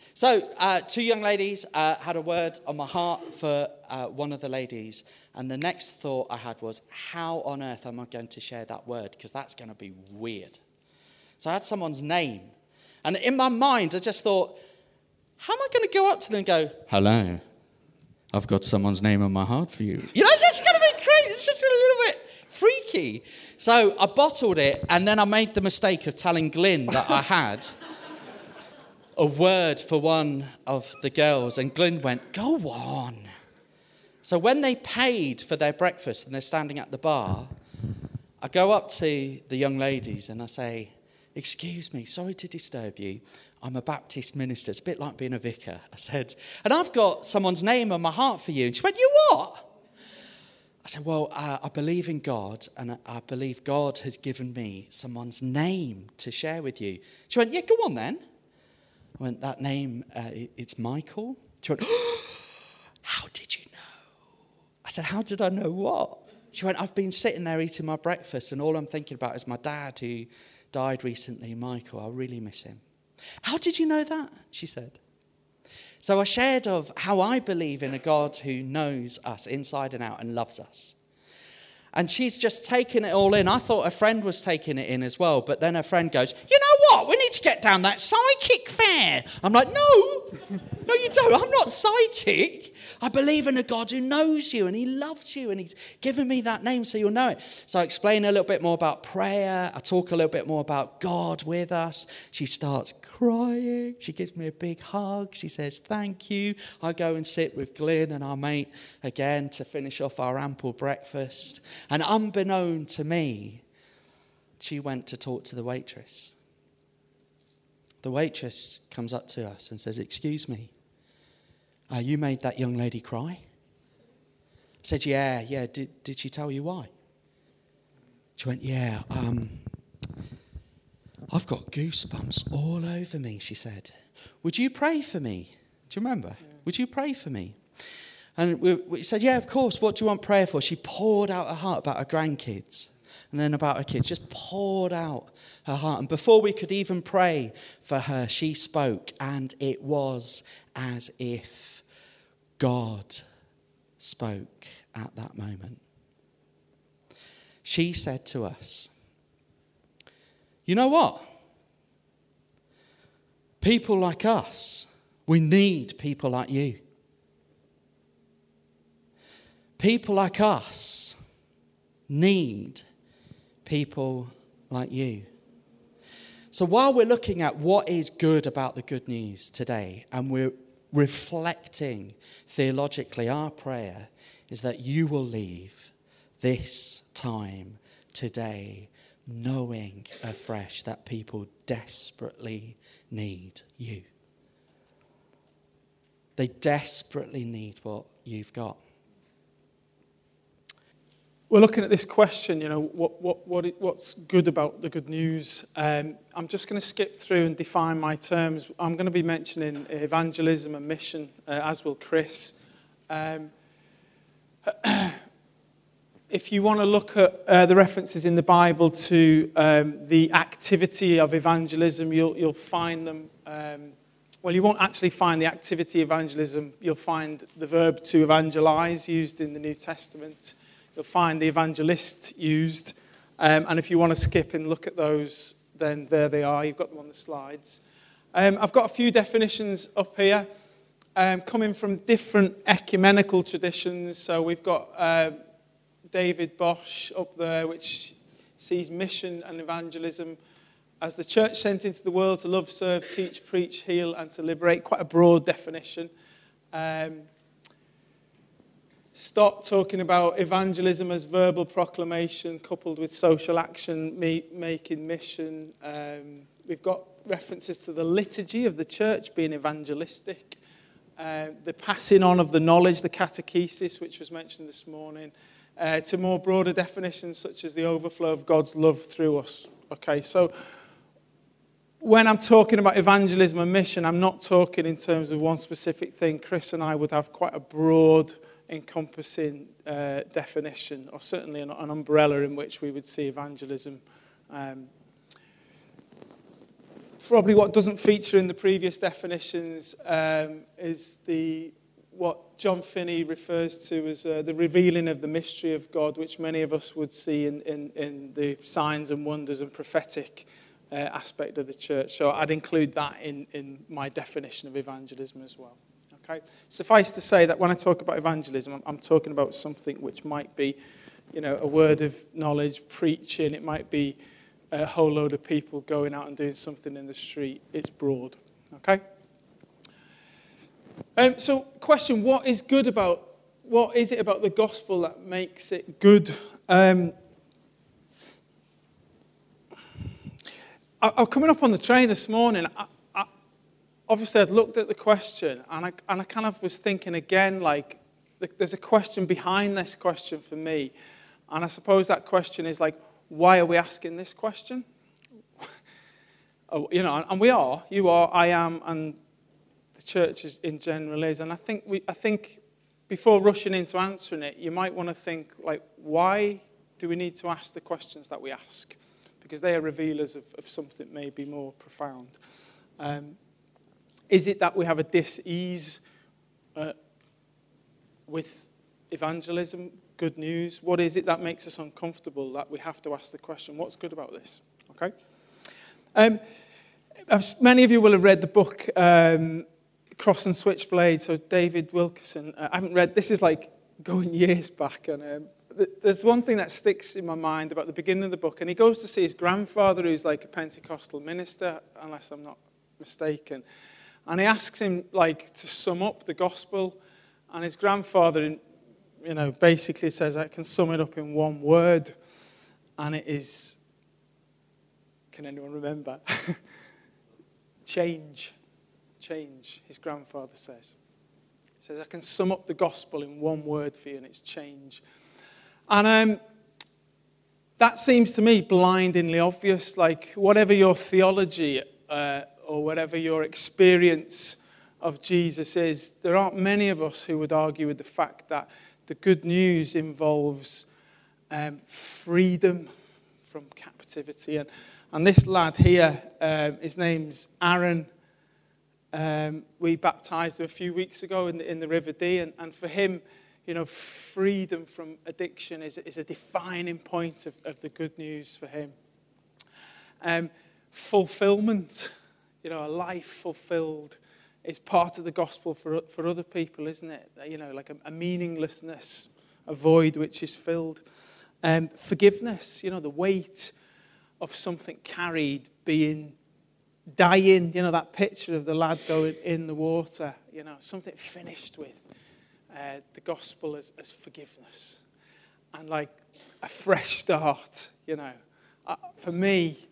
So, two young ladies had a word on my heart for one of the ladies. And the next thought I had was, how on earth am I going to share that word? Because that's going to be weird. So I had someone's name. And in my mind, I just thought, how am I going to go up to them and go, hello, I've got someone's name on my heart for you. You know, it's just going to be crazy. It's just a little bit freaky. So I bottled it, and then I made the mistake of telling Glyn that I had a word for one of the girls. And Glyn went, go on. So when they paid for their breakfast and they're standing at the bar, I go up to the young ladies and I say, excuse me, sorry to disturb you. I'm a Baptist minister. It's a bit like being a vicar. I said, and I've got someone's name on my heart for you. And she went, you what? I said, well, I believe in God, and I believe God has given me someone's name to share with you. She went, yeah, go on then. I went, that name, it's Michael. She went, how did you know? I said, how did I know what? She went, I've been sitting there eating my breakfast, and all I'm thinking about is my dad who died recently, Michael. I really miss him. How did you know that? She said. So I shared of how I believe in a God who knows us inside and out and loves us. And she's just taken it all in. I thought a friend was taking it in as well. But then her friend goes, you know what? We need to get down that psychic fair. I'm like, no, you don't. I'm not psychic. I believe in a God who knows you and he loves you and he's given me that name so you'll know it. So I explain a little bit more about prayer. I talk a little bit more about God with us. She starts crying. She gives me a big hug. She says, thank you. I go and sit with Glyn and our mate again to finish off our ample breakfast. And unbeknown to me, she went to talk to the waitress. The waitress comes up to us and says, excuse me, you made that young lady cry? I said, yeah. Did she tell you why? She went, yeah, I've got goosebumps all over me, she said. Would you pray for me? Do you remember? Yeah. Would you pray for me? And we said, yeah, of course. What do you want prayer for? She poured out her heart about her grandkids and then about her kids. Just poured out her heart. And before we could even pray for her, she spoke. And it was as if God spoke at that moment. She said to us, you know what? People like us, we need people like you. People like us need people like you. So while we're looking at what is good about the good news today, and we're reflecting theologically, our prayer is that you will leave this time today knowing afresh that people desperately need you. They desperately need what you've got. We're looking at this question, what's good about the good news? I'm just going to skip through and define my terms. I'm going to be mentioning evangelism and mission, as will Chris. If you want to look at the references in the Bible to the activity of evangelism, you'll find them. You won't actually find the activity evangelism. You'll find the verb to evangelize used in the New Testament. You'll find the evangelist used. And if you want to skip and look at those, then there they are. You've got them on the slides. I've got a few definitions up here coming from different ecumenical traditions. So we've got David Bosch up there, which sees mission and evangelism as the church sent into the world to love, serve, teach, preach, heal, and to liberate. Quite a broad definition. Stop talking about evangelism as verbal proclamation coupled with social action, making mission. We've got references to the liturgy of the church being evangelistic. The passing on of the knowledge, the catechesis, which was mentioned this morning, to more broader definitions such as the overflow of God's love through us. Okay, so when I'm talking about evangelism and mission, I'm not talking in terms of one specific thing. Chris and I would have quite a broad encompassing definition, or certainly an umbrella in which we would see evangelism. probably what doesn't feature in the previous definitions is what John Finney refers to as the revealing of the mystery of God, which many of us would see in the signs and wonders and prophetic aspect of the church. So I'd include that in my definition of evangelism as well. Okay. Suffice to say that when I talk about evangelism, I'm talking about something which might be, a word of knowledge, preaching. It might be a whole load of people going out and doing something in the street. It's broad. Okay. So, question: what is it about the gospel that makes it good? I was coming up on the train this morning. Obviously, I'd looked at the question, and I kind of was thinking again, like, there's a question behind this question for me. And I suppose that question is like, why are we asking this question? And we are, you are, I am, and the church in general is. And I think before rushing into answering it, you might want to think, like, why do we need to ask the questions that we ask? Because they are revealers of something maybe more profound. Is it that we have a dis-ease with evangelism, good news? What is it that makes us uncomfortable that we have to ask the question, what's good about this? Okay. Many of you will have read the book Cross and Switchblade, so David Wilkerson. I haven't read, this is like going years back, and there's one thing that sticks in my mind about the beginning of the book, and he goes to see his grandfather, who's like a Pentecostal minister, unless I'm not mistaken, and he asks him, like, to sum up the gospel, and his grandfather, basically says, I can sum it up in one word, and it is, can anyone remember? Change. Change, his grandfather says. He says, I can sum up the gospel in one word for you, and it's change. And that seems to me blindingly obvious. Like, whatever your theology or whatever your experience of Jesus is, there aren't many of us who would argue with the fact that the good news involves freedom from captivity. And this lad here, his name's Aaron. We baptized him a few weeks ago in the River Dee, and for him, freedom from addiction is a defining point of the good news for him. Fulfillment, a life fulfilled, is part of the gospel for other people, isn't it? Like a meaninglessness, a void which is filled. Forgiveness, the weight of something carried dying, that picture of the lad going in the water, something finished with. The gospel as forgiveness and like a fresh start, For me,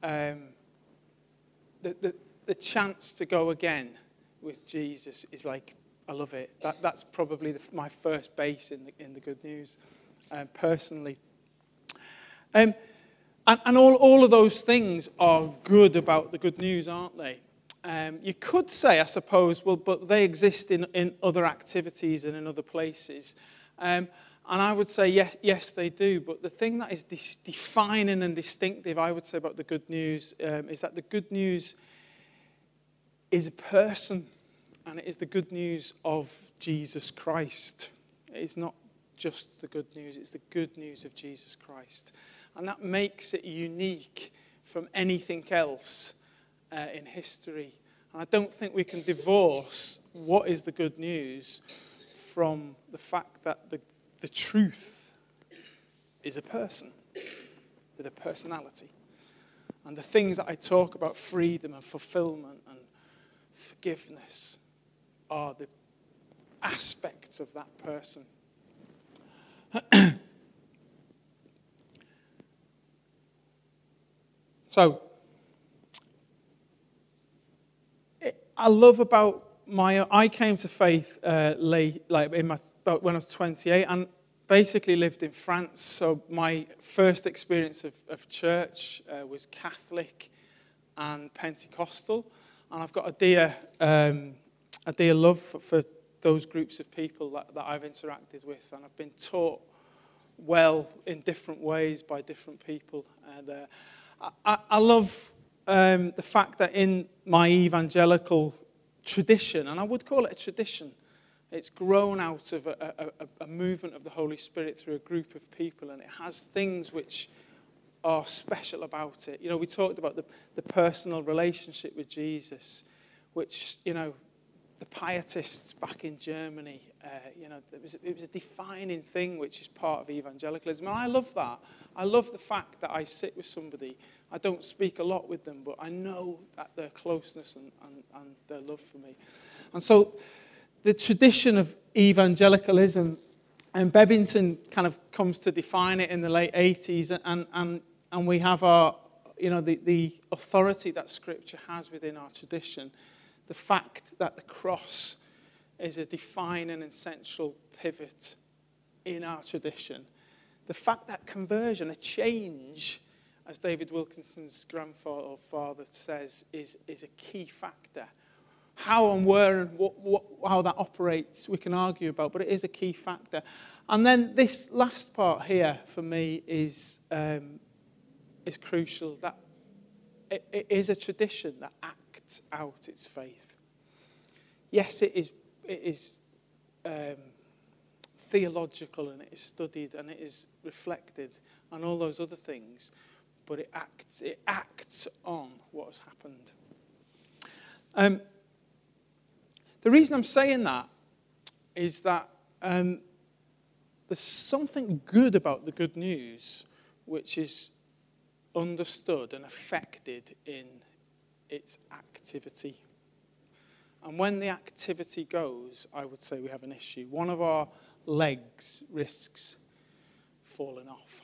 the chance to go again with Jesus is like, I love it. That's probably my first base in the good news, personally. And all of those things are good about the good news, aren't they? You could say, I suppose, well, but they exist in other activities and in other places. And I would say, yes, they do. But the thing that is defining and distinctive, I would say, about the good news is that the good news is a person, and it is the good news of Jesus Christ. It is not just the good news, it's the good news of Jesus Christ. And that makes it unique from anything else in history. And I don't think we can divorce what is the good news from the fact that the truth is a person with a personality. And the things that I talk about, freedom and fulfillment and forgiveness, are the aspects of that person. So, I love about I came to faith late, like about when I was 28, and basically lived in France. So my first experience of church was Catholic and Pentecostal, and I've got a dear love for those groups of people that I've interacted with, and I've been taught well in different ways by different people. And I love the fact that in my evangelical tradition, and I would call it a tradition, it's grown out of a movement of the Holy Spirit through a group of people, and it has things which are special about it. You know, we talked about the personal relationship with Jesus, which, you know, the pietists back in Germany, you know, it was a defining thing which is part of evangelicalism. And I love that. I love the fact that I sit with somebody. I don't speak a lot with them, but I know that their closeness and their love for me. And so the tradition of evangelicalism, and Bebbington kind of comes to define it in the late 80s, and we have our, you know, the authority that Scripture has within our tradition. The fact that the cross is a defining and central pivot in our tradition. The fact that conversion, a change, as David Wilkinson's grandfather or father says, is a key factor. How and where and how that operates, we can argue about, but it is a key factor. And then this last part here for me is crucial. That it is a tradition that acts out its faith. Yes, it is theological, and it is studied, and it is reflected, and all those other things, but it acts on what has happened. The reason I'm saying that is that there's something good about the good news which is understood and affected in its activity. And when the activity goes, I would say we have an issue. One of our legs risks falling off.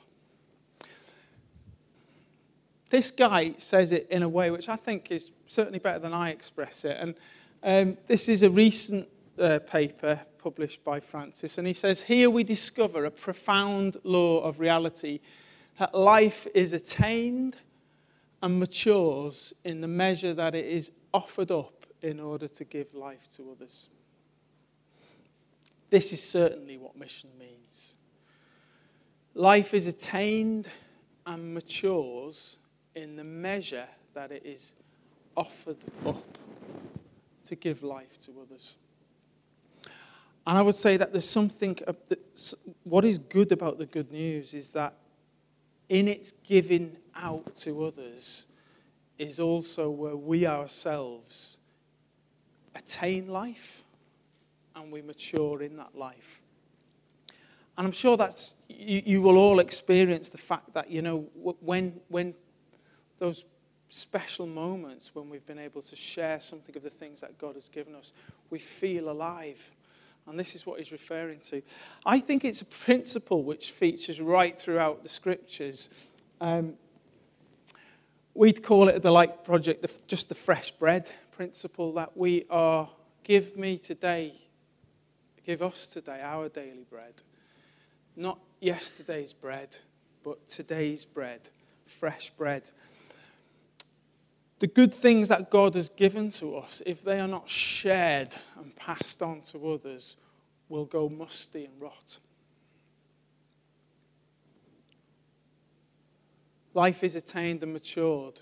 This guy says it in a way which I think is certainly better than I express it. And this is a recent paper published by Francis. And he says, here we discover a profound law of reality, that life is attained and matures in the measure that it is offered up in order to give life to others. This is certainly what mission means. Life is attained and matures in the measure that it is offered up to give life to others. And I would say that there's something, what is good about the good news is that in its giving out to others is also where we ourselves attain life and we mature in that life. And I'm sure that's, you will all experience the fact that, you know, when those special moments when we've been able to share something of the things that God has given us, we feel alive. And this is what he's referring to. I think it's a principle which features right throughout the Scriptures. We'd call it at the Light Project just the fresh bread principle, that we are, give us today our daily bread. Not yesterday's bread, but today's bread, fresh bread. The good things that God has given to us, if they are not shared and passed on to others, will go musty and rot. Life is attained and matured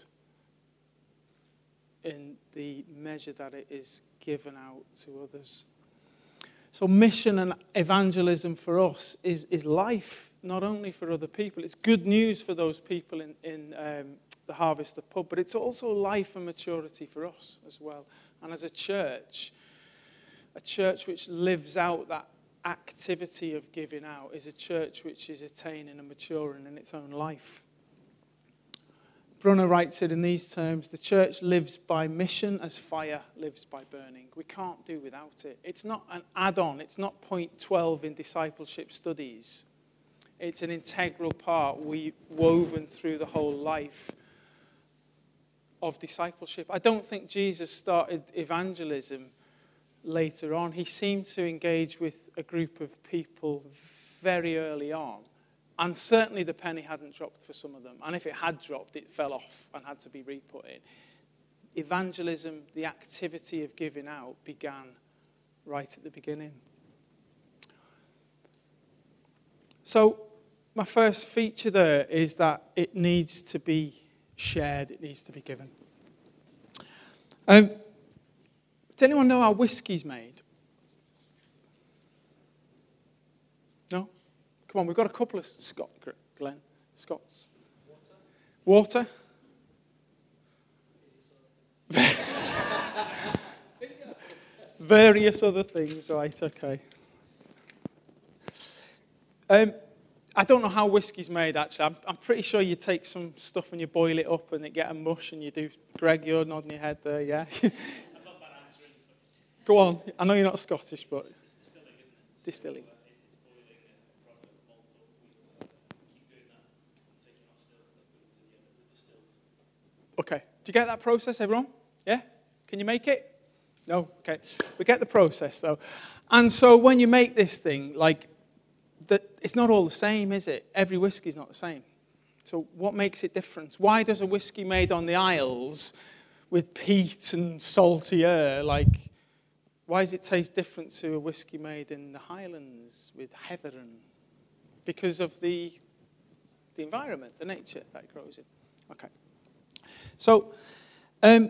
in the measure that it is given out to others. So mission and evangelism for us is life, not only for other people. It's good news for those people in the Harvester pub, but it's also life and maturity for us as well. And as a church which lives out that activity of giving out is a church which is attaining and maturing in its own life. Brunner writes it in these terms: the church lives by mission as fire lives by burning. We can't do without it. It's not an add-on. It's not point 12 in discipleship studies. It's an integral part woven through the whole life of discipleship. I don't think Jesus started evangelism later on. He seemed to engage with a group of people very early on. And certainly the penny hadn't dropped for some of them. And if it had dropped, it fell off and had to be re-put in. Evangelism, the activity of giving out, began right at the beginning. So my first feature there is that it needs to be shared, it needs to be given. Does anyone know how whiskey's made? No? Come on, we've got a couple of Scots. Water? Various other things, right, okay. I don't know how whiskey's made, actually. I'm pretty sure you take some stuff and you boil it up and it get a mush and you do... Greg, you're nodding your head there, yeah? Go on. I know you're not Scottish, but... It's distilling, isn't it? Distilling. So, it's boiling a product of malt or wheat. Keep doing that and taking off still liquid to the end of the distilled. Okay. Do you get that process, everyone? Yeah? Can you make it? No? Okay. We get the process, though. And so when you make this thing, it's not all the same, is it? Every whiskey's not the same. So what makes it different? Why does a whiskey made on the Isles with peat and salty air, why does it taste different to a whiskey made in the Highlands with heather and... Because of the environment, the nature that it grows in. Okay. So, I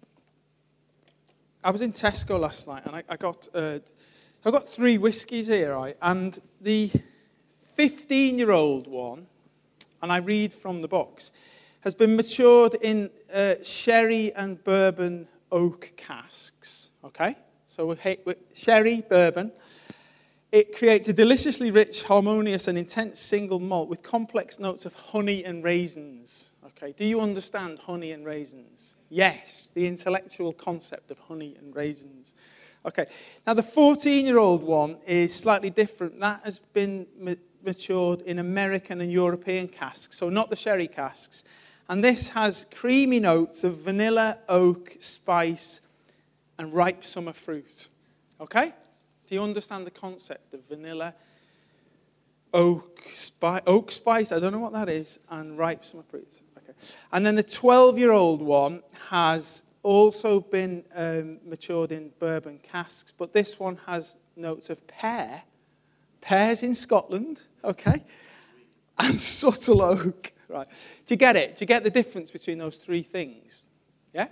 was in Tesco last night and I got 3 whiskies here, right? And the 15-year-old one, and I read from the box, has been matured in sherry and bourbon oak casks. Okay? So with sherry, bourbon. It creates a deliciously rich, harmonious, and intense single malt with complex notes of honey and raisins. Okay? Do you understand honey and raisins? Yes, the intellectual concept of honey and raisins. Okay, now the 14-year-old one is slightly different. That has been matured in American and European casks, so not the sherry casks. And this has creamy notes of vanilla, oak, spice, and ripe summer fruit. Okay? Do you understand the concept of vanilla, oak spice, I don't know what that is, and ripe summer fruit? Okay. And then the 12-year-old one has also been matured in bourbon casks, but this one has notes of pears in Scotland, okay, and subtle oak. Right? Do you get it? Do you get the difference between those 3 things? Yeah?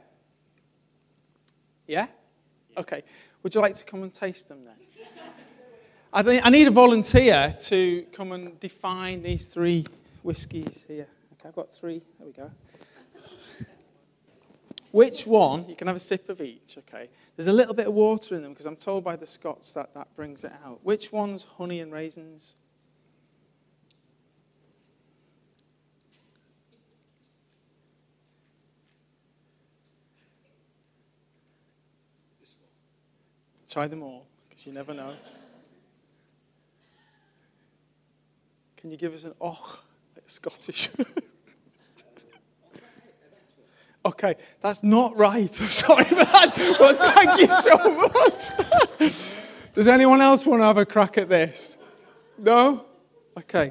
Yeah? Okay. Would you like to come and taste them then? I need a volunteer to come and define these 3 whiskies here. Okay, I've got 3. There we go. Which one, you can have a sip of each, okay? There's a little bit of water in them because I'm told by the Scots that brings it out. Which one's honey and raisins? This one. Try them all, because you never know. Can you give us an och, like Scottish? Okay, that's not right. I'm sorry for that. Well, thank you so much. Does anyone else want to have a crack at this? No? Okay.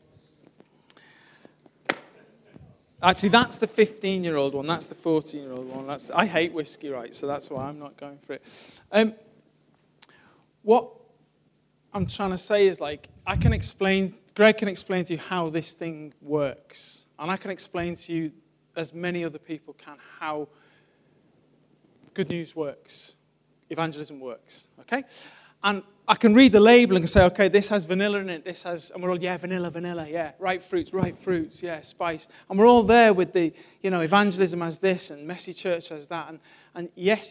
Actually, that's the 15-year-old one. That's the 14-year-old one. I hate whiskey, right? So that's why I'm not going for it. What I'm trying to say is, Greg can explain to you how this thing works. And I can explain to you, as many other people can, how good news works, evangelism works, okay? And I can read the label and say, okay, this has vanilla in it, and we're all, yeah, vanilla, yeah, ripe fruits, yeah, spice. And we're all there with the, evangelism has this and Messy Church has that, and yes.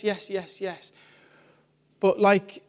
But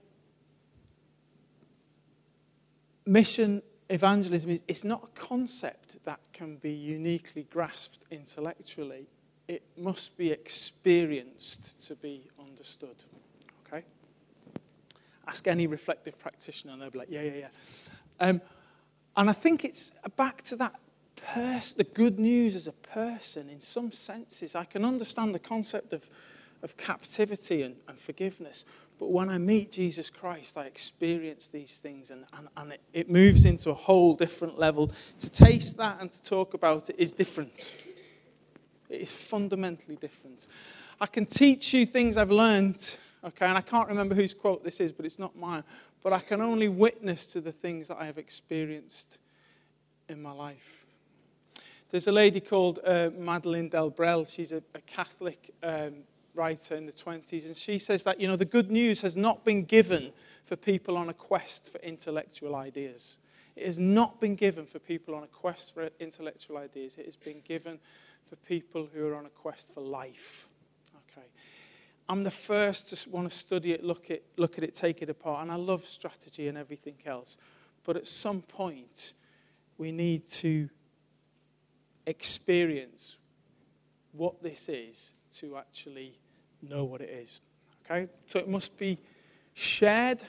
mission evangelism it's not a concept that can be uniquely grasped intellectually. It must be experienced to be understood. Okay? Ask any reflective practitioner and they'll be like, yeah. And I think it's back to that the good news as a person in some senses. I can understand the concept of captivity and forgiveness. But when I meet Jesus Christ, I experience these things, and it moves into a whole different level. To taste that and to talk about it is different. It is fundamentally different. I can teach you things I've learned, okay, and I can't remember whose quote this is, but it's not mine. But I can only witness to the things that I have experienced in my life. There's a lady called Madeleine Delbrel. She's a Catholic writer in the 20s, and she says that, the good news has not been given for people on a quest for intellectual ideas. It has not been given for people on a quest for intellectual ideas. It has been given for people who are on a quest for life. Okay. I'm the first to want to study it, look at it, take it apart, and I love strategy and everything else. But at some point, we need to experience what this is to actually know what it is. Okay? So it must be shared.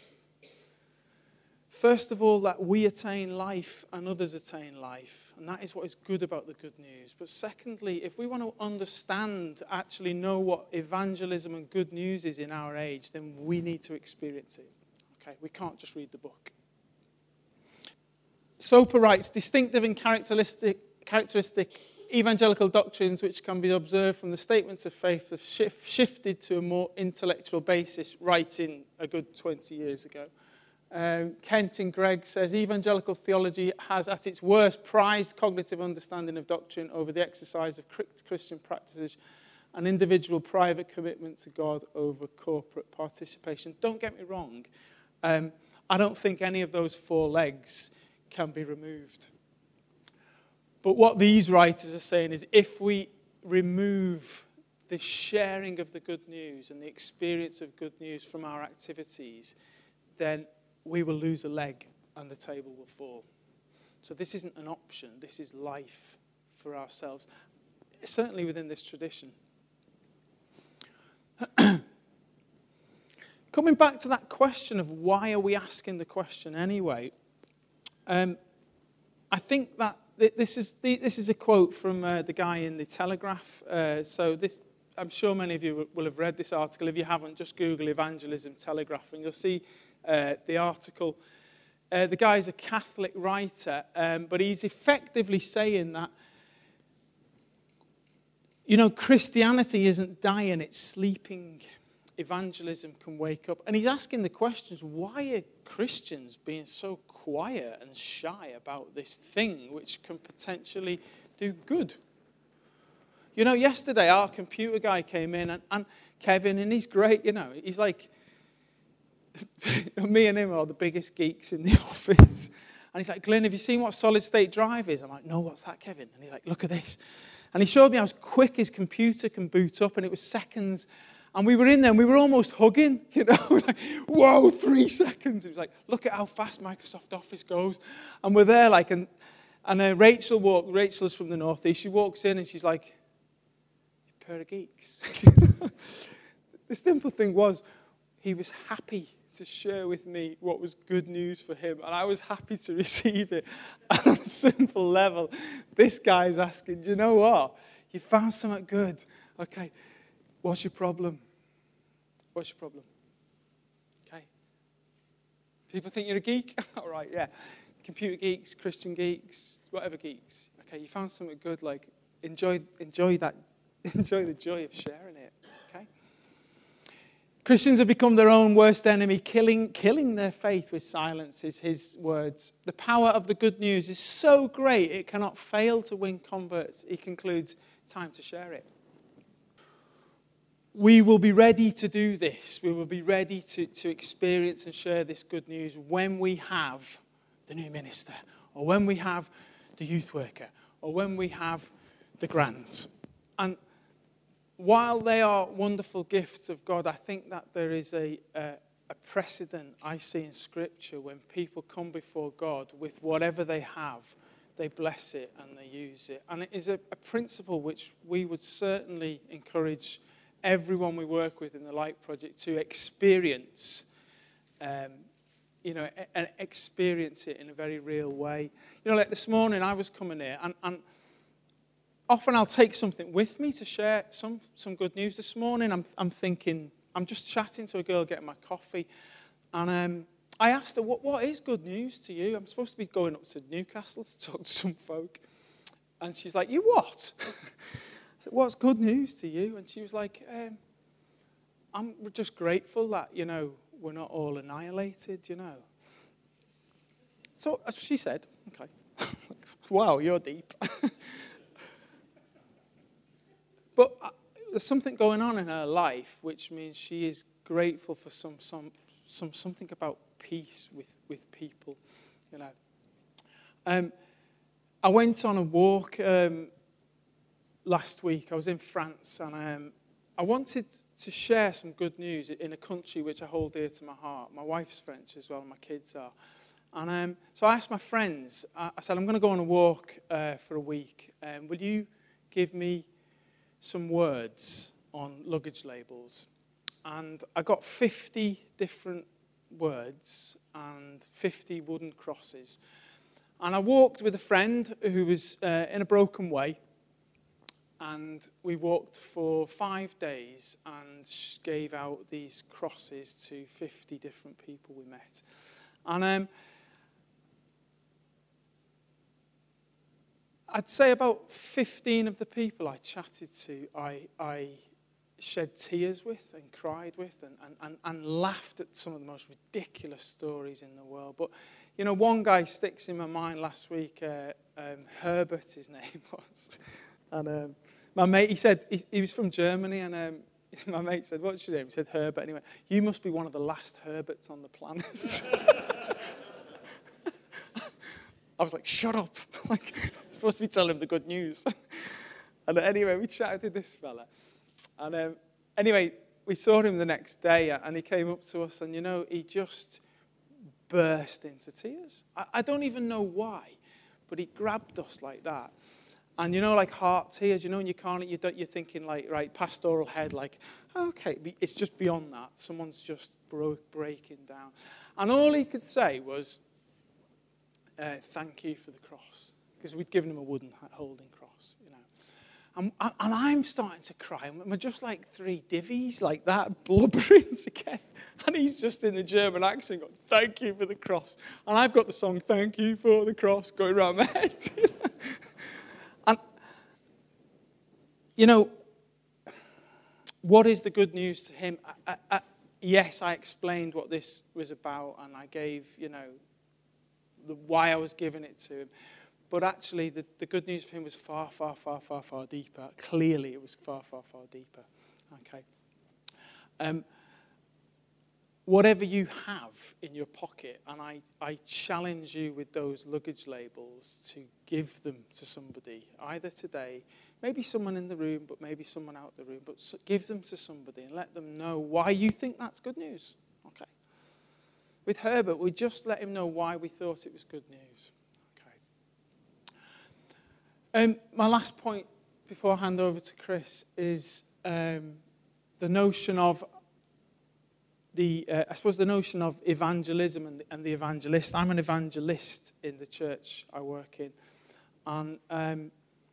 First of all, that we attain life and others attain life. And that is what is good about the good news. But secondly, if we want to understand, actually know what evangelism and good news is in our age, then we need to experience it. Okay? We can't just read the book. Soper writes, distinctive and characteristic evangelical doctrines which can be observed from the statements of faith have shifted to a more intellectual basis, writing a good 20 years ago. Kenton Gregg says, evangelical theology has at its worst prized cognitive understanding of doctrine over the exercise of Christian practices and individual private commitment to God over corporate participation. Don't get me wrong. I don't think any of those four legs can be removed. But what these writers are saying is if we remove the sharing of the good news and the experience of good news from our activities, then we will lose a leg and the table will fall. So this isn't an option. This is life for ourselves, certainly within this tradition. Coming back to that question of why are we asking the question anyway, I think that this is a quote from the guy in the Telegraph. I'm sure many of you will have read this article. If you haven't, just Google evangelism Telegraph and you'll see the article. The guy's a Catholic writer, but he's effectively saying that, Christianity isn't dying, it's sleeping. Evangelism can wake up. And he's asking the questions, why are Christians being so quiet and shy about this thing which can potentially do good? Yesterday our computer guy came in, and Kevin, and he's great, he's like, me and him are the biggest geeks in the office. And he's like, Glenn, have you seen what solid state drive is? I'm like, no, what's that, Kevin? And he's like, look at this. And he showed me how quick his computer can boot up, and it was seconds. And we were in there, and we were almost hugging, like, whoa, 3 seconds. It was like, look at how fast Microsoft Office goes. And we're there, like, and Rachel's from the Northeast. She walks in, and she's like, you pair of geeks. The simple thing was, he was happy to share with me what was good news for him, and I was happy to receive it. And on a simple level, this guy's asking, do you know what? You found something good. Okay. What's your problem? What's your problem? Okay. People think you're a geek? All right, yeah. Computer geeks, Christian geeks, whatever geeks. Okay, you found something good, like enjoy that, enjoy the joy of sharing it. Okay. Christians have become their own worst enemy, killing their faith with silence, is his words. The power of the good news is so great it cannot fail to win converts. He concludes, time to share it. We will be ready to do this. We will be ready to experience and share this good news when we have the new minister, or when we have the youth worker, or when we have the grants. And while they are wonderful gifts of God, I think that there is a precedent I see in Scripture when people come before God with whatever they have, they bless it and they use it. And it is a principle which we would certainly encourage everyone we work with in the Light Project to experience, and experience it in a very real way. Like this morning I was coming here, and often I'll take something with me to share some good news. This morning I'm thinking, I'm just chatting to a girl getting my coffee, and I asked her, what is good news to you? I'm supposed to be going up to Newcastle to talk to some folk. And she's like, you what? I said, what's good news to you? And she was like, I'm just grateful that, we're not all annihilated, So she said, okay. Wow, you're deep. But there's something going on in her life, which means she is grateful for something about peace with people, you know. I went on a walk last week. I was in France, and I wanted to share some good news in a country which I hold dear to my heart. My wife's French as well, my kids are. And so I asked my friends, I said, I'm going to go on a walk for a week. Will you give me some words on luggage labels? And I got 50 different words and 50 wooden crosses. And I walked with a friend who was in a broken way. And we walked for 5 days and gave out these crosses to 50 different people we met. And I'd say about 15 of the people I chatted to, I shed tears with and cried with and laughed at some of the most ridiculous stories in the world. But, you know, one guy sticks in my mind last week, Herbert, his name was. And my mate, he said, he was from Germany, and my mate said, what's your name? He said, Herbert. Anyway, you must be one of the last Herberts on the planet. I was like, shut up. Like, I'm supposed to be telling him the good news. And anyway, we chatted to this fella. And anyway, we saw him the next day, and he came up to us, and, you know, he just burst into tears. I don't even know why, but he grabbed us like that. And, you know, like heart tears, you know, and you're thinking, like, right, pastoral head, like, okay, it's just beyond that. Someone's just breaking down. And all he could say was, thank you for the cross. Because we'd given him a wooden holding cross, you know. And I'm starting to cry. And we're just like 3 divvies like that, blubbering together. And he's just in the German accent going, thank you for the cross. And I've got the song, thank you for the cross, going around my head. And, you know, what is the good news to him? Yes, I explained what this was about, and I gave, you know, why I was giving it to him. But actually, the good news for him was far, far, far, far, far deeper. Clearly, it was far, far, far deeper. Okay. Whatever you have in your pocket, and I challenge you with those luggage labels to give them to somebody, either today, maybe someone in the room, but maybe someone out the room, but give them to somebody and let them know why you think that's good news. Okay. With Herbert, we just let him know why we thought it was good news. Okay. My last point before I hand over to Chris is the notion of I suppose the notion of evangelism and the evangelist. I'm an evangelist in the church I work in. And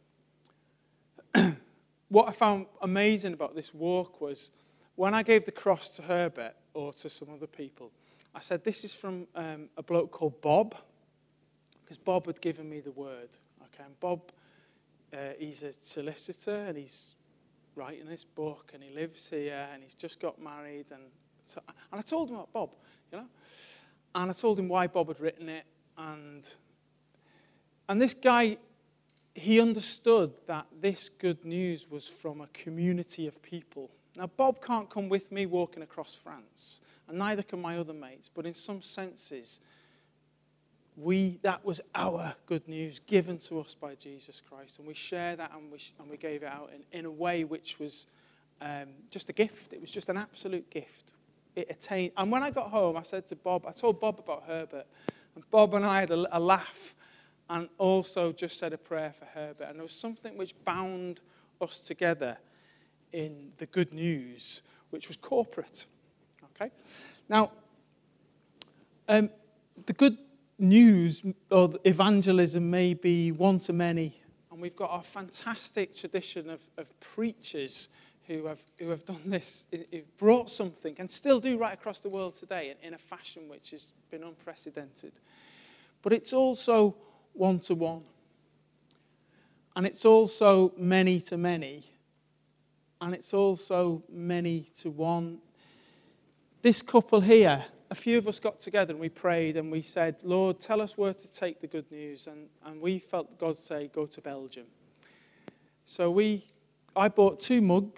what I found amazing about this walk was when I gave the cross to Herbert or to some other people, I said, this is from a bloke called Bob, because Bob had given me the word. Okay, and Bob, he's a solicitor, and he's writing this book, and he lives here, and he's just got married, and I told him about Bob, you know, and I told him why Bob had written it, and this guy, he understood that this good news was from a community of people. Now, Bob can't come with me walking across France, and neither can my other mates, but in some senses, that was our good news given to us by Jesus Christ, and we share that, and we gave it out in a way which was just a gift. It was just an absolute gift. And when I got home, I told Bob about Herbert, and Bob and I had a laugh, and also just said a prayer for Herbert, and there was something which bound us together in the good news, which was corporate. Okay, now the good news or evangelism may be one to many, and we've got a fantastic tradition of preachers who have done this, who've brought something and still do right across the world today in a fashion which has been unprecedented. But it's also one-to-one. And it's also many to many. And it's also many to one. This couple here, a few of us got together and we prayed and we said, Lord, tell us where to take the good news. And we felt God say, go to Belgium. So I bought 2 mugs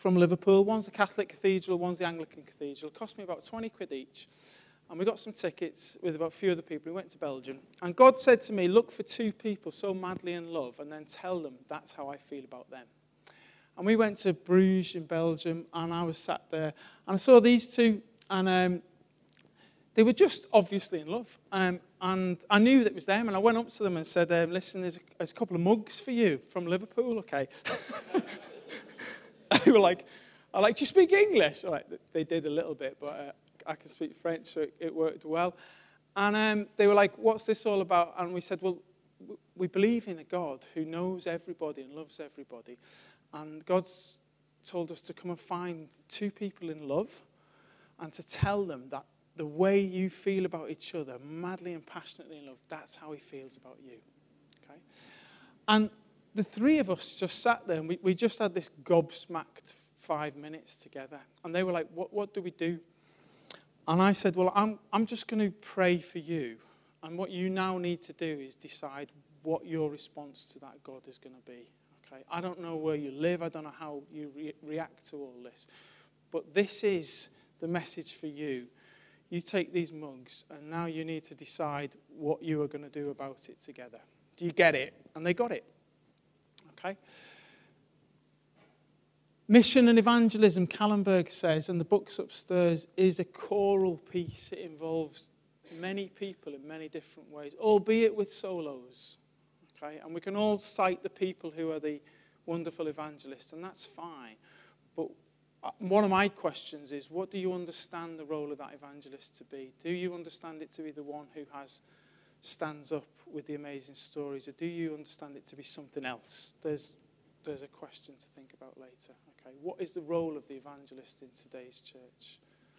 from Liverpool. One's the Catholic Cathedral, one's the Anglican Cathedral. It cost me about 20 quid each. And we got some tickets with about a few other people. We went to Belgium. And God said to me, look for two people so madly in love and then tell them that's how I feel about them. And we went to Bruges in Belgium, and I was sat there. And I saw these two, and they were just obviously in love. And I knew that it was them. And I went up to them and said, listen, there's a couple of mugs for you from Liverpool, okay? They were like, do you speak English? Like, they did a little bit, but I can speak French, so it worked well. And they were like, what's this all about? And we said, well, we believe in a God who knows everybody and loves everybody. And God's told us to come and find two people in love and to tell them that the way you feel about each other, madly and passionately in love, that's how he feels about you. Okay? And the three of us just sat there, and we just had this gobsmacked 5 minutes together. And they were like, what do we do? And I said, well, I'm just going to pray for you. And what you now need to do is decide what your response to that God is going to be. Okay? I don't know where you live. I don't know how you react to all this. But this is the message for you. You take these mugs, and now you need to decide what you are going to do about it together. Do you get it? And they got it. Okay? Mission and evangelism, Kallenberg says, and the book's upstairs, is a choral piece. It involves many people in many different ways, albeit with solos. Okay? And we can all cite the people who are the wonderful evangelists, and that's fine. But one of my questions is, what do you understand the role of that evangelist to be? Do you understand it to be the one who stands up with the amazing stories, or do you understand it to be something else? There's a question to think about later. Okay, what is the role of the evangelist in today's church?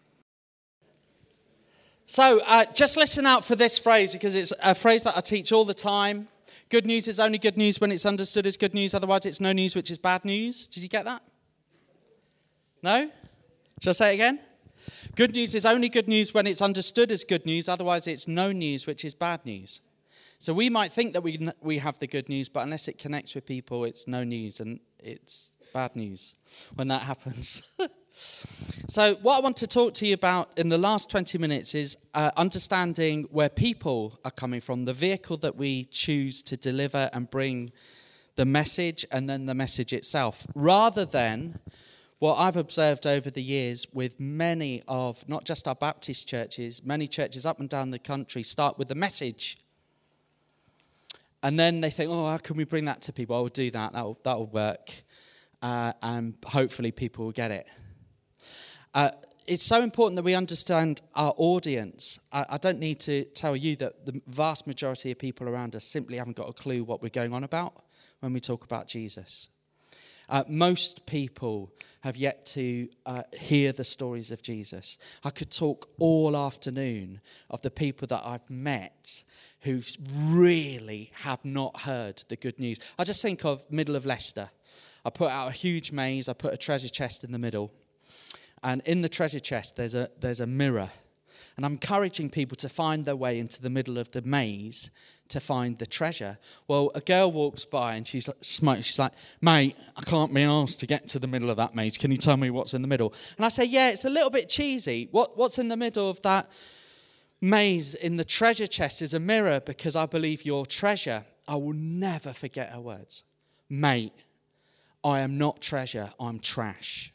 So just listen out for this phrase, because it's a phrase that I teach all the time. Good news is only good news when it's understood as good news. Otherwise, it's no news, which is bad news. Did you get that? No? Shall I say it again? Good news is only good news when it's understood as good news. Otherwise, it's no news, which is bad news. So we might think that we have the good news, but unless it connects with people, it's no news, and it's bad news when that happens. So what I want to talk to you about in the last 20 minutes is understanding where people are coming from, the vehicle that we choose to deliver and bring the message, and then the message itself, rather than what I've observed over the years with many of, not just our Baptist churches, many churches up and down the country start with the message. And then they think, how can we bring that to people? I'll do that. That'll work. And hopefully people will get it. It's so important that we understand our audience. I don't need to tell you that the vast majority of people around us simply haven't got a clue what we're going on about when we talk about Jesus. Most people have yet to hear the stories of Jesus. I could talk all afternoon of the people that I've met who really have not heard the good news. I just think of middle of Leicester. I put out a huge maze. I put a treasure chest in the middle. And in the treasure chest, there's a mirror. And I'm encouraging people to find their way into the middle of the maze to find the treasure. Well, a girl walks by and she's like, mate, I can't be asked to get to the middle of that maze. Can you tell me what's in the middle? And I say, yeah, it's a little bit cheesy. What's in the middle of that maze in the treasure chest is a mirror, because I believe your treasure. I will never forget her words. Mate, I am not treasure, I'm trash.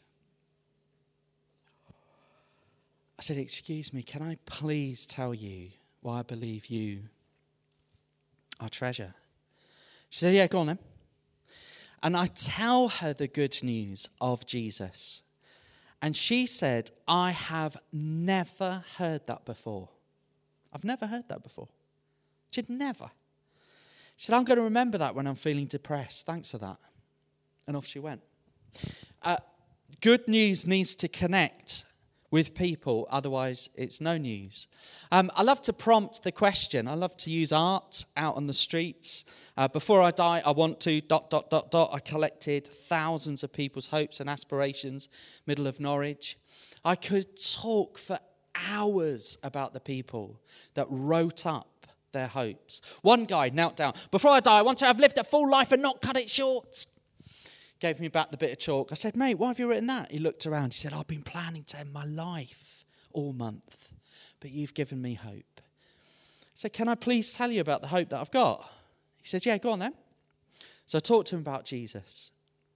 I said, excuse me, can I please tell you why I believe you are treasure? She said, yeah, go on then. And I tell her the good news of Jesus. And she said, I have never heard that before. I've never heard that before. She'd never. She said, I'm going to remember that when I'm feeling depressed. Thanks for that. And off she went. Good news needs to connect with people, otherwise it's no news. I love to prompt the question. I love to use art out on the streets. Before I die, I want to... I collected thousands of people's hopes and aspirations, middle of Norwich. I could talk for hours about the people that wrote up their hopes. One guy knelt down. Before I die, I want to have lived a full life and not cut it short. gave me back the bit of chalk. I said, mate, why have you written that? He looked around. He said, I've been planning to end my life all month, but you've given me hope. I said, can I please tell you about the hope that I've got? He said, yeah, go on then. So I talked to him about Jesus.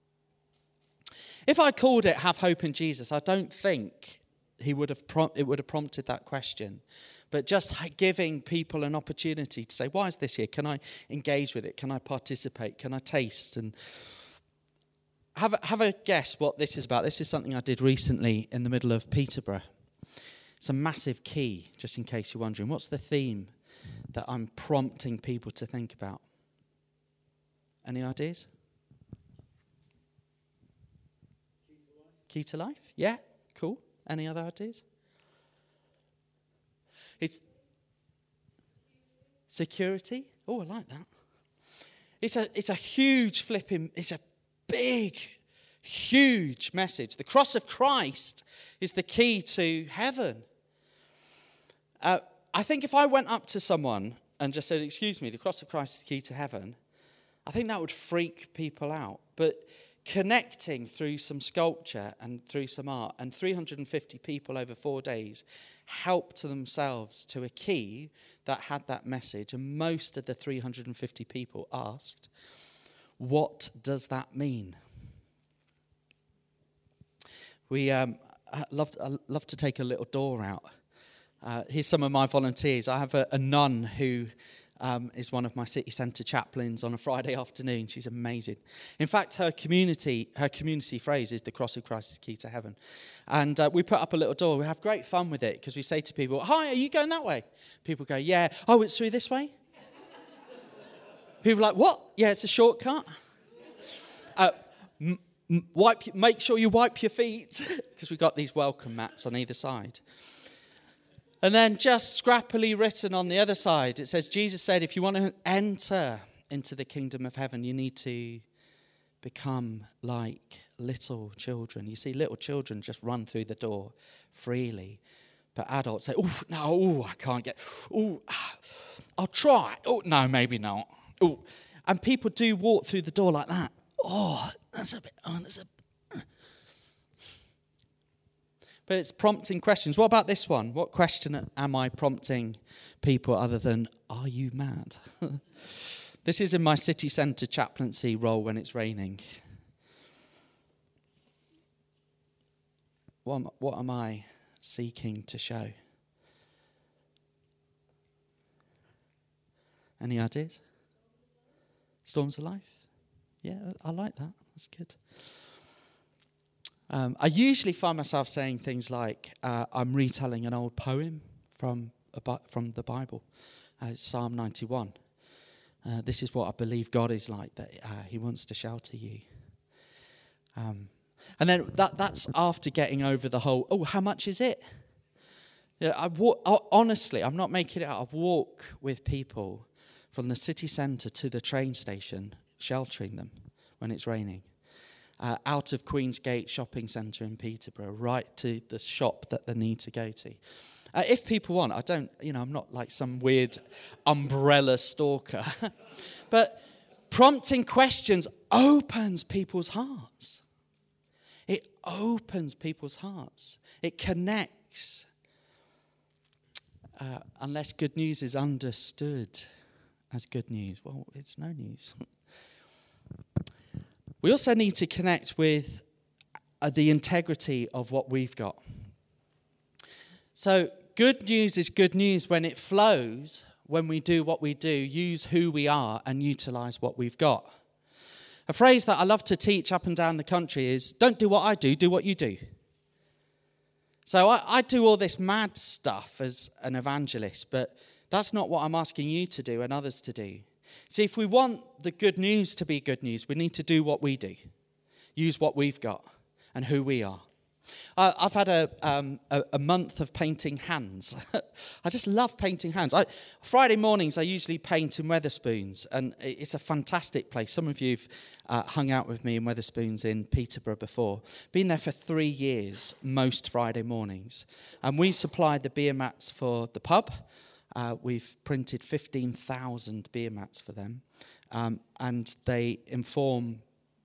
If I called it Have Hope in Jesus, I don't think it would have prompted that question. But just giving people an opportunity to say, why is this here? Can I engage with it? Can I participate? Can I taste? And have a guess what this is about. This is something I did recently in the middle of Peterborough. It's a massive key, just in case you're wondering. What's the theme that I'm prompting people to think about? Any ideas? Key to life? Yeah, cool. Any other ideas? It's security. Oh, I like that. It's a huge it's a big, huge message. The cross of Christ is the key to heaven. I think if I went up to someone and just said, excuse me, the cross of Christ is the key to heaven, I think that would freak people out. But connecting through some sculpture and through some art, and 350 people over 4 days helped themselves to a key that had that message. And most of the 350 people asked, what does that mean? I love to take a little door out. Here's some of my volunteers. I have a nun who is one of my city centre chaplains on a Friday afternoon. She's amazing. In fact, her community phrase is the cross of Christ is key to heaven. And we put up a little door. We have great fun with it because we say to people, hi, are you going that way? People go, yeah. Oh, it's through this way? People are like, what? Yeah, it's a shortcut. Make sure you wipe your feet because we've got these welcome mats on either side. And then just scrappily written on the other side, it says, Jesus said, if you want to enter into the kingdom of heaven, you need to become like little children. You see, little children just run through the door freely. But adults say, oh, no, I can't get, I'll try. Oh, no, maybe not. Oh, and people do walk through the door like that. Oh, that's a bit, But it's prompting questions. What about this one? What question am I prompting people other than, are you mad? This is in my city centre chaplaincy role when it's raining. What am I seeking to show? Any ideas? Storms of life? Yeah, I like that. That's good. I usually find myself saying things like, I'm retelling an old poem from the Bible. It's Psalm 91. This is what I believe God is like, that he wants to shelter you. And then that's after getting over the whole, how much is it? Honestly, I'm not making it up. I walk with people from the city centre to the train station, sheltering them when it's raining. Out of Queensgate Shopping Centre in Peterborough, right to the shop that they need to go to. If people want, I'm not like some weird umbrella stalker. But prompting questions opens people's hearts. It opens people's hearts. It connects. Unless good news is understood as good news, well, it's no news. We also need to connect with the integrity of what we've got. So good news is good news when it flows, when we do what we do, use who we are and utilize what we've got. A phrase that I love to teach up and down the country is, don't do what I do what you do. So I do all this mad stuff as an evangelist, but that's not what I'm asking you to do and others to do. See, if we want the good news to be good news, we need to do what we do, use what we've got and who we are. I've had a month of painting hands. I just love painting hands. Friday mornings, I usually paint in Wetherspoons, and it's a fantastic place. Some of you've hung out with me in Wetherspoons in Peterborough before. Been there for 3 years, most Friday mornings. And we supply the beer mats for the pub. We've printed 15,000 beer mats for them, and they inform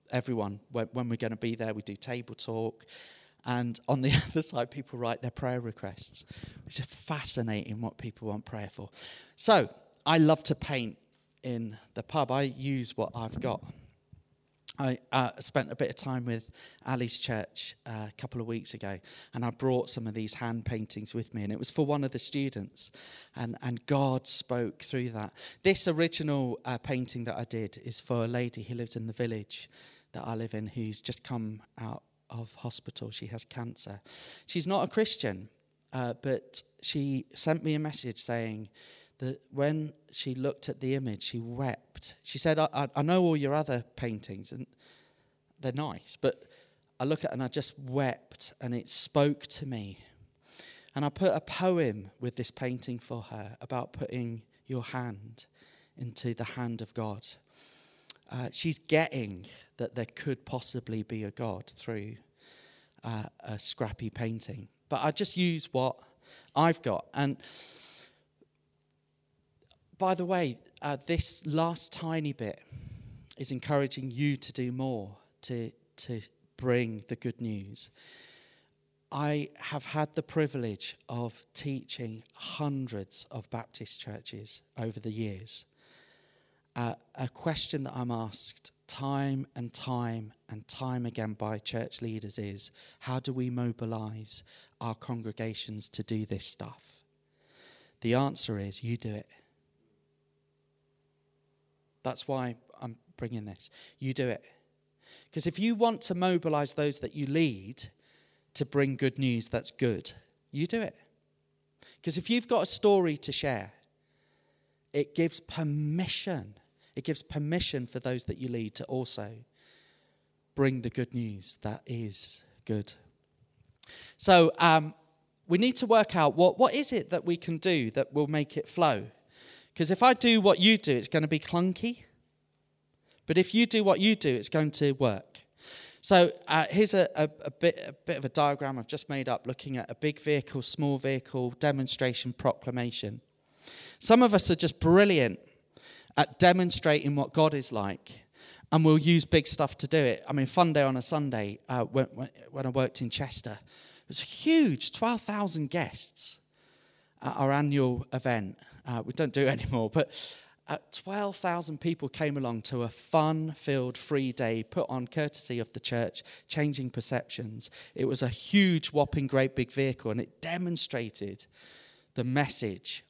everyone, when we're going to be there, we do table talk. And on the other side, people write their prayer requests, which is fascinating what people want prayer for. So I love to paint in the pub. I use what I've got. I spent a bit of time with Ali's church a couple of weeks ago, and I brought some of these hand paintings with me, and it was for one of the students, and God spoke through that. This original painting that I did is for a lady who lives in the village that I live in, who's just come out of hospital. She has cancer. She's not a Christian, but she sent me a message saying that when she looked at the image, she wept. She said, I know all your other paintings, and they're nice, but I look at it and I just wept, and it spoke to me. And I put a poem with this painting for her about putting your hand into the hand of God. She's getting that there could possibly be a God through a scrappy painting. But I just use what I've got. And by the way, this last tiny bit is encouraging you to do more to bring the good news. I have had the privilege of teaching hundreds of Baptist churches over the years. A question that I'm asked time and time and time again by church leaders is, how do we mobilize our congregations to do this stuff? The answer is, you do it. That's why I'm bringing this. You do it. Because if you want to mobilize those that you lead to bring good news that's good, you do it. Because if you've got a story to share, it gives permission. It gives permission for those that you lead to also bring the good news that is good. So we need to work out what is it that we can do that will make it flow. Because if I do what you do, it's going to be clunky. But if you do what you do, it's going to work. So here's a bit of a diagram I've just made up looking at a big vehicle, small vehicle, demonstration, proclamation. Some of us are just brilliant at demonstrating what God is like, and we'll use big stuff to do it. I mean, Fun Day on a Sunday, when I worked in Chester, it was huge, 12,000 guests at our annual event. We don't do it anymore, but 12,000 people came along to a fun-filled free day put on courtesy of the church, changing perceptions. It was a huge, whopping, great big vehicle, and it demonstrated the message.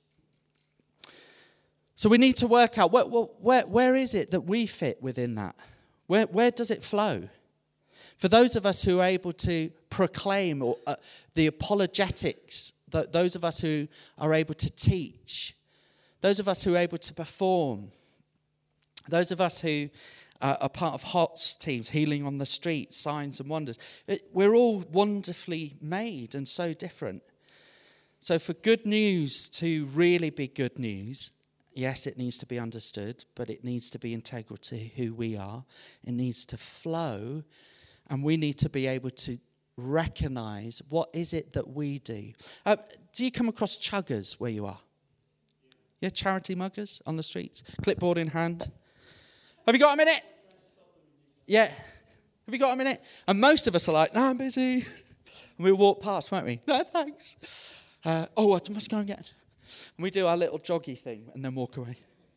So we need to work out where is it that we fit within that? Where does it flow? For those of us who are able to proclaim the apologetics, those of us who are able to teach, those of us who are able to perform, those of us who are part of HOTS teams, Healing on the Street, Signs and Wonders, we're all wonderfully made and so different. So for good news to really be good news, yes, it needs to be understood, but it needs to be integral to who we are. It needs to flow, and we need to be able to recognize what is it that we do. Do you come across chuggers where you are? Yeah, charity muggers on the streets, clipboard in hand. Have you got a minute? Yeah. Have you got a minute? And most of us are like, no, I'm busy. And we'll walk past, won't we? No, thanks. I must go and get it. And we do our little joggy thing and then walk away.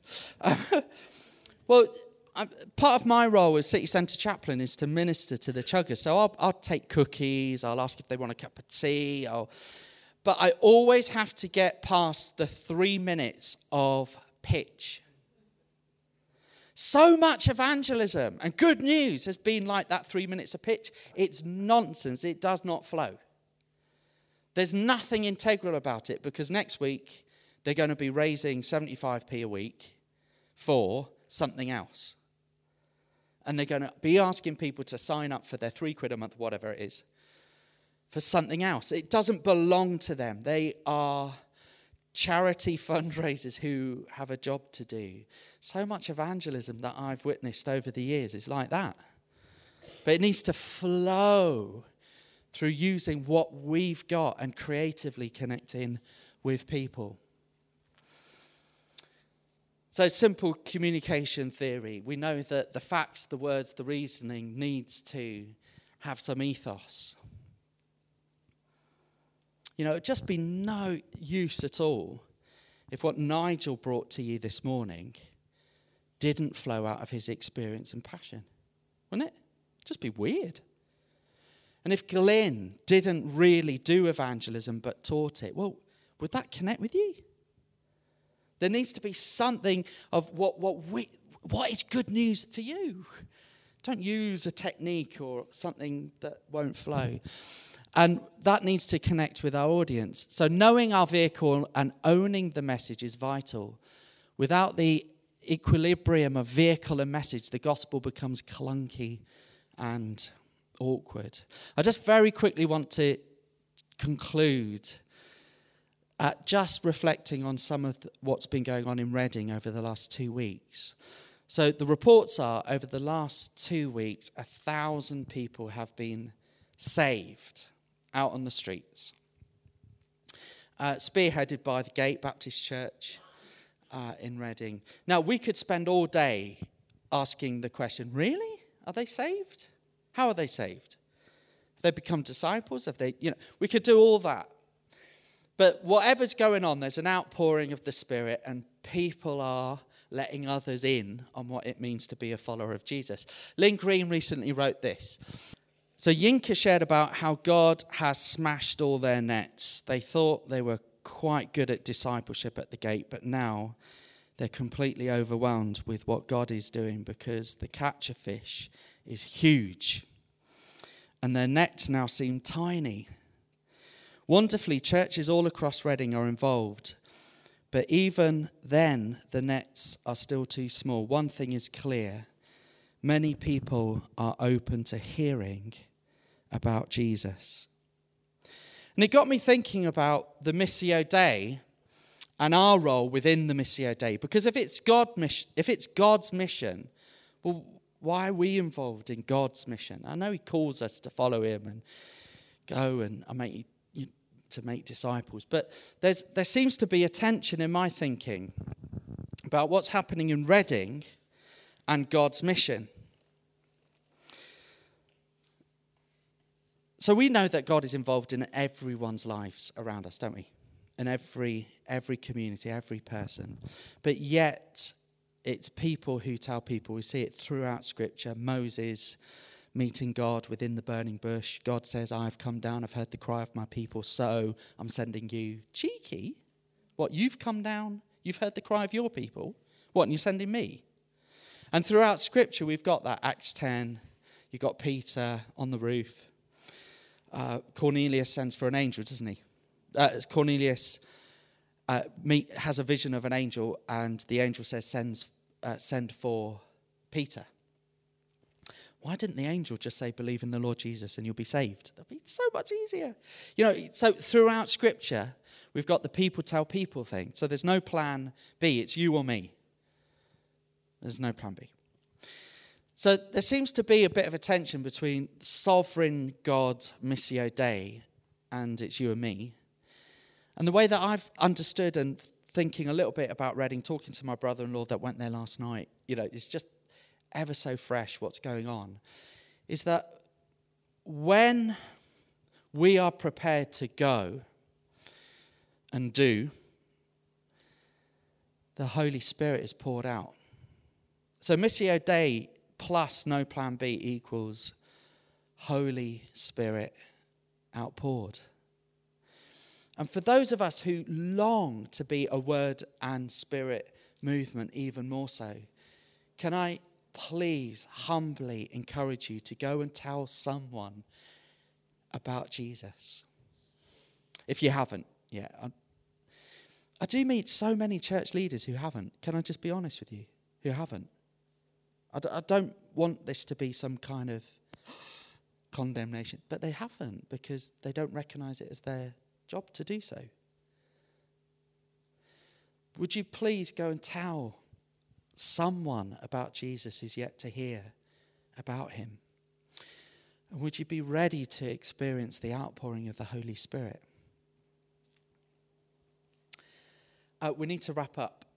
Part of my role as City Centre chaplain is to minister to the chuggers. So I'll take cookies, I'll ask if they want a cup of tea, but I always have to get past the 3 minutes of pitch. So much evangelism and good news has been like that 3 minutes of pitch. It's nonsense. It does not flow. There's nothing integral about it, because next week they're going to be raising 75p a week for something else. And they're going to be asking people to sign up for their £3 a month, whatever it is, for something else. It doesn't belong to them. They are charity fundraisers who have a job to do. So much evangelism that I've witnessed over the years is like that. But it needs to flow through using what we've got and creatively connecting with people. So simple communication theory. We know that the facts, the words, the reasoning needs to have some ethos. You know, it'd just be no use at all if what Nigel brought to you this morning didn't flow out of his experience and passion. Wouldn't it? It'd just be weird. And if Glyn didn't really do evangelism but taught it, well, would that connect with you? There needs to be something of what is good news for you. Don't use a technique or something that won't flow. And that needs to connect with our audience. So knowing our vehicle and owning the message is vital. Without the equilibrium of vehicle and message, the gospel becomes clunky and awkward. I just very quickly want to conclude just reflecting on some of what's been going on in Reading over the last 2 weeks. So the reports are, over the last 2 weeks, 1,000 people have been saved out on the streets. Spearheaded by the Gate Baptist Church in Reading. Now, we could spend all day asking the question, really? Are they saved? How are they saved? Have they become disciples? We could do all that. But whatever's going on, there's an outpouring of the Spirit, and people are letting others in on what it means to be a follower of Jesus. Lynn Green recently wrote this. So Yinka shared about how God has smashed all their nets. They thought they were quite good at discipleship at the Gate, but now they're completely overwhelmed with what God is doing because the catch of fish is huge. And their nets now seem tiny. Wonderfully, churches all across Reading are involved. But even then, the nets are still too small. One thing is clear. Many people are open to hearing about Jesus. And it got me thinking about the Missio Dei and our role within the Missio Dei. Because if it's God's mission, well, why are we involved in God's mission? I know he calls us to follow him and go and to make disciples. But there seems to be a tension in my thinking about what's happening in Reading and God's mission. So we know that God is involved in everyone's lives around us, don't we? In every community, every person. But yet, it's people who tell people. We see it throughout Scripture. Moses meeting God within the burning bush. God says, I've come down, I've heard the cry of my people, so I'm sending you. Cheeky? What, you've come down? You've heard the cry of your people? What, and you're sending me? And throughout Scripture, we've got that. Acts 10, you've got Peter on the roof. Cornelius sends for an angel, doesn't he? Cornelius has a vision of an angel, and the angel says, send for Peter. Why didn't the angel just say, believe in the Lord Jesus and you'll be saved? That'd be so much easier. So throughout Scripture, we've got the people tell people thing. So there's no plan B. It's you or me. There's no plan B. So there seems to be a bit of a tension between sovereign God, Missio Dei, and it's you and me. And the way that I've understood and thinking a little bit about Reading, talking to my brother-in-law that went there last night, it's just ever so fresh what's going on, is that when we are prepared to go and do, the Holy Spirit is poured out. So Missio Dei plus no plan B equals Holy Spirit outpoured. And for those of us who long to be a word and spirit movement even more so, can I please humbly encourage you to go and tell someone about Jesus? If you haven't yet. I do meet so many church leaders who haven't. Can I just be honest with you? Who haven't. I don't want this to be some kind of condemnation, but they haven't because they don't recognize it as their job to do so. Would you please go and tell someone about Jesus who's yet to hear about him? And would you be ready to experience the outpouring of the Holy Spirit? We need to wrap up.